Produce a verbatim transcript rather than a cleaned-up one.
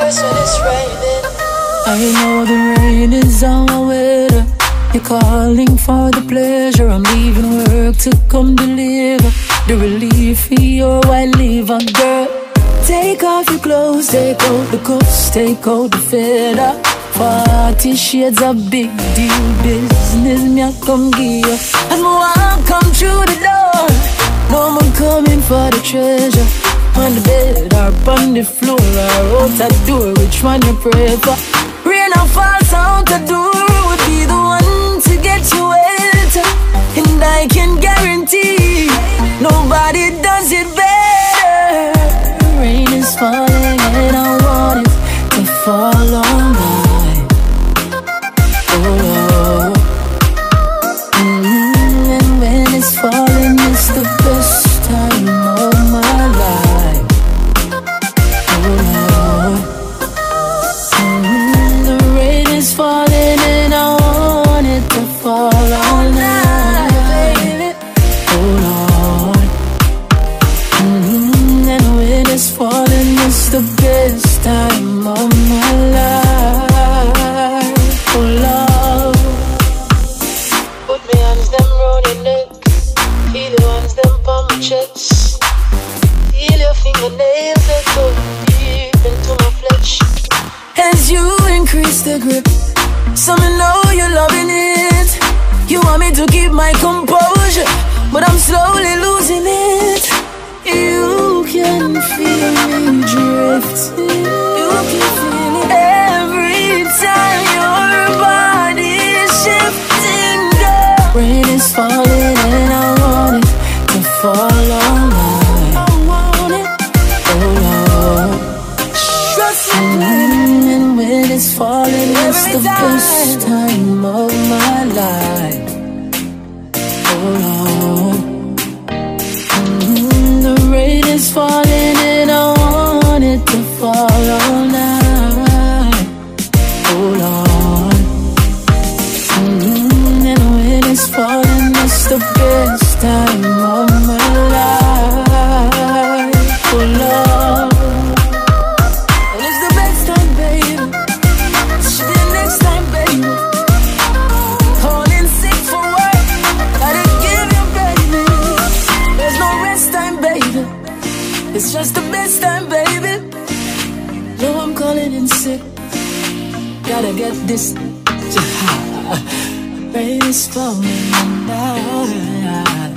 worse when it's raining. I know the rain is on my weather. You're calling for the pleasure. I'm leaving work to come deliver the relief for your white liver, girl. Take off your clothes, take out the cuffs, take out the feather. Forty shades of big deal business, me I come give you. As my walk come through the door, no more coming for the treasure. On the bed or on the floor or out the door, which one you prefer? Rain or fall, out the door would be the one to get you wet. And I can guarantee nobody does it better. Rain is falling and I want it to fall on mine. Oh, mm-hmm. And when it's falling, it's the best time of my life. Oh, mm-hmm. The rain is falling and I want it to fall all night. Oh Lord, mm-hmm. And when it's falling, it's the best time of my life. Oh Lord, put me hands them round your neck, feel the ones them on my chest. Feel your fingernails that go deep into my flesh. as you increase the grip, some know you're loving it. You want me to keep my composure, but I'm slowly losing it. You can feel me drifting. You can feel it every time your body is shifting, girl. Rain is falling and I want it to fall on mine. I want it, oh Lord. Trust me. And when it's falling, it's the best time of my life. Oh Lord. Mm, the rain is falling and I want it to fall all night. Oh Lord. Mm, and when it's falling, it's the best time of my life. Oh Lord. And it's the best time, baby. Should be the next time, baby. Calling sick for work, gotta give you, baby. There's no rest time, baby. It's just the best time, baby. No, I'm calling in sick. Gotta get this. Rain is falling now.